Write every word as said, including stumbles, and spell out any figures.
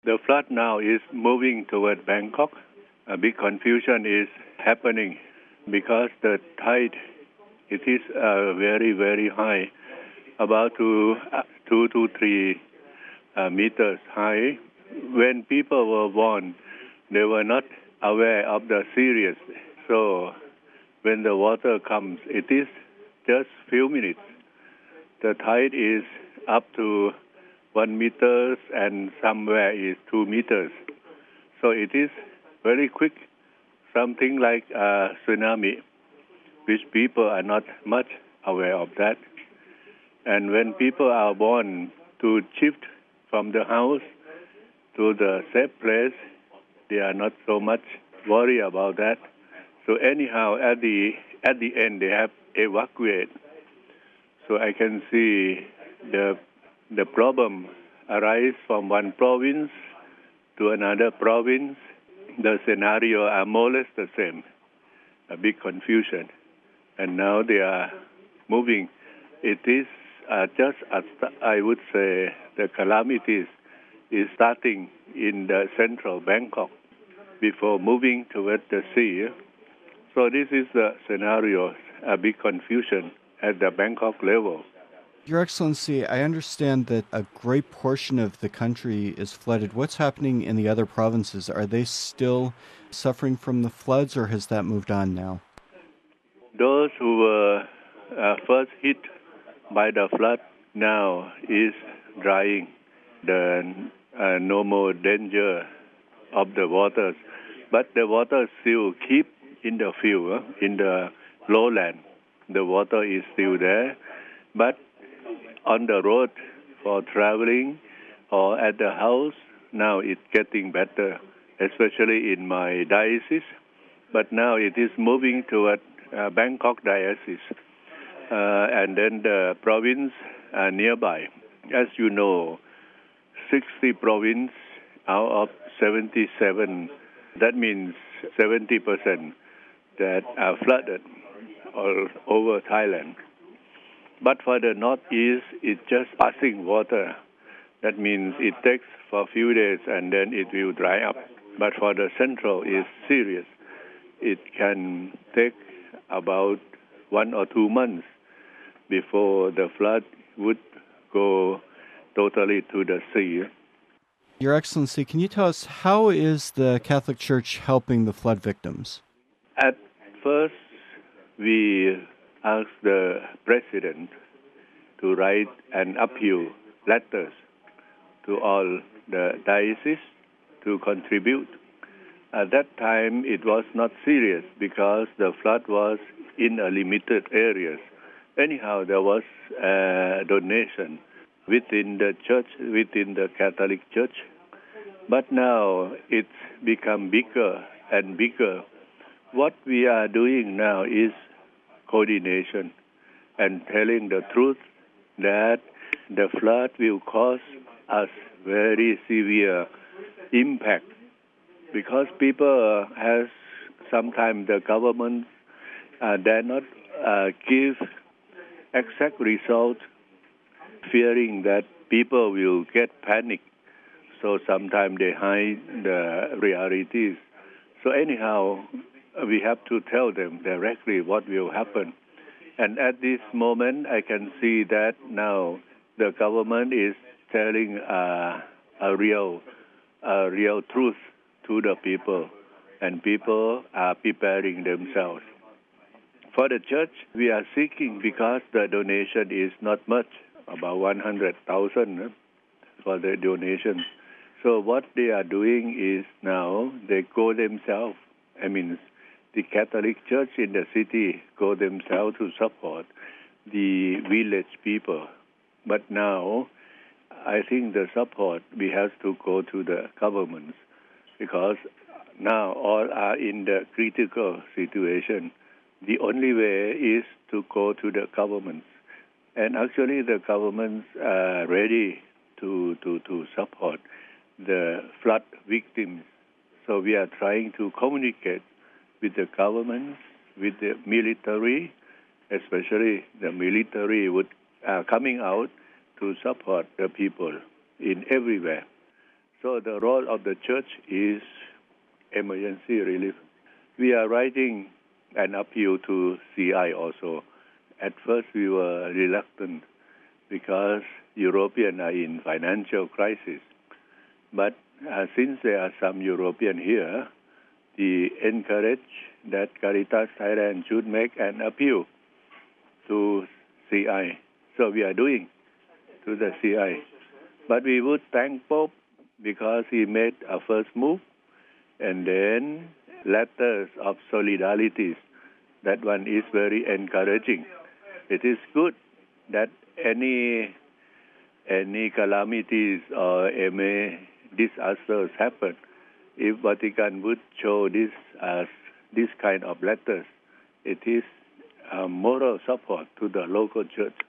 The flood now is moving toward Bangkok. A big confusion is happening because the tide, it is uh, very, very high, about two, uh, two to three uh, meters high. When people were born, they were not aware of the seriousness. So when the water comes, it is just few minutes. The tide is up to one meter and somewhere is two meters. So it is very quick, something like a tsunami, which people are not much aware of that. And when people are born to shift from the house to the safe place, they are not so much worried about that. So anyhow, at the at the end, they have evacuated. So I can see the the problem arise from one province to another province. The scenario are more or less the same, a big confusion. And now they are moving. It is uh, just, as I would say, the calamities is starting in the central Bangkok before moving toward the sea. So this is the scenario, a big confusion at the Bangkok level. Your Excellency, I understand that a great portion of the country is flooded. What's happening in the other provinces? Are they still suffering from the floods, or has that moved on now? Those who were uh, first hit by the flood now is drying. The uh, no more danger of the waters, but the water still keep in the field, uh, in the lowland. The water is still there, but on the road for traveling or at the house, now it's getting better, especially in my diocese. But now it is moving toward uh, Bangkok diocese uh, and then the province uh, nearby. As you know, sixty provinces out of seventy-seven, that means seventy percent that are flooded all over Thailand. But for the northeast, it's just passing water. That means it takes for a few days and then it will dry up. But for the central, it's serious. It can take about one or two months before the flood would go totally to the sea. Your Excellency, can you tell us, how is the Catholic Church helping the flood victims? At first, we asked the president to write an appeal letters to all the dioceses to contribute. At that time, it was not serious because the flood was in a limited areas. Anyhow, there was a donation within the church, within the Catholic Church. But now it's become bigger and bigger. What we are doing now is coordination and telling the truth that the flood will cause us very severe impact because people uh, has sometimes the government uh, dare not uh, give exact result, fearing that people will get panic. So sometimes they hide the realities. So anyhow, we have to tell them directly what will happen. And at this moment, I can see that now the government is telling uh, a real, a real truth to the people, and people are preparing themselves. For the church, we are seeking because the donation is not much, about one hundred thousand for the donation. So what they are doing is now they go themselves, I mean, the Catholic Church in the city go themselves to support the village people. But now, I think the support, we have to go to the governments because now all are in the critical situation. The only way is to go to the governments. And actually the governments are ready to, to, to support the flood victims. So we are trying to communicate with the governments, with the military, especially the military would uh, coming out to support the people in everywhere. So the role of the church is emergency relief. We are writing an appeal to C I also. At first we were reluctant because Europeans are in financial crisis. But uh, since there are some Europeans here, we encourage that Caritas Thailand should make an appeal to C I. So we are doing to the C I. But we would thank Pope because he made a first move, and then letters of solidarity. That one is very encouraging. It is good that any any calamities or any disasters happen, if Vatican would show this as this kind of letters, it is a moral support to the local church.